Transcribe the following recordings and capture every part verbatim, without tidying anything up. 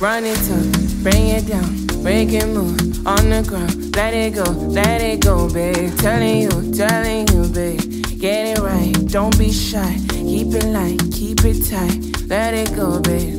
Run it up, bring it down, break it, move on the ground. Let it go, let it go, babe. Telling you, telling you, babe. Get it right, don't be shy. Keep it light, keep it tight. Let it go, babe.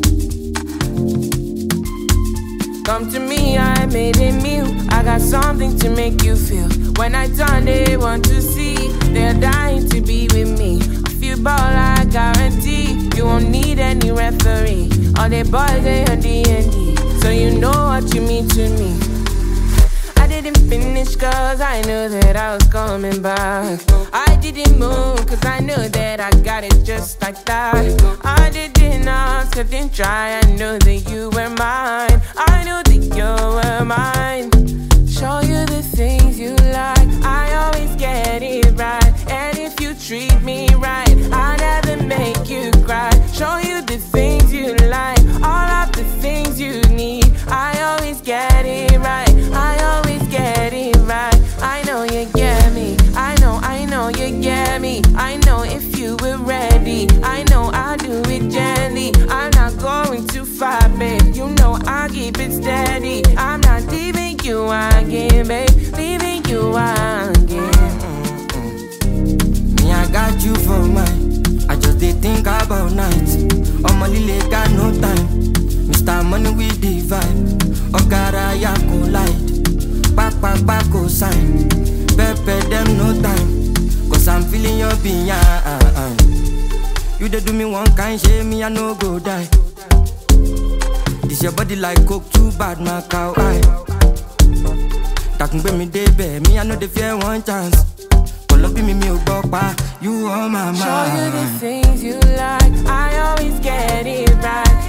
Come to me, I made a meal. I got something to make you feel. When I turn, they want to see. They're dying to be with me. I feel ball, I guarantee. You won't need any referee. All the boys, they on D and D. So you know what you mean to me. I didn't finish cause I knew that I was coming back. I didn't move cause I knew that I got it just like that. I didn't ask, I didn't try. I knew that you were mine. I knew that you were mine. Show you the things you like. I always get it right. And if you treat me right, I'll never make you cry. Show you the things you like. All of the things you need. I always get it right. I always get it right. I know you get me. I know, I know you get me. I know if you were ready. I know I'll do it gently. I'm not going too far, babe. You know I'll keep it steady. I'm not leaving you again, babe. Leaving you again. Me, I got you for mine. I just did think about nights. On my lily got no time. Mister Money with the vibe. Ogara ya collide. Back, back, back, go sign. Pepe them no time. Cause I'm feeling your behind. You dey do me one kind, shame me I no go die. This your body like coke, too bad, my cow eye. That can bring me day, babe. Me I know the fear one chance. Call up me, me pa. You on my mind. Show you the things you like. I always get it right.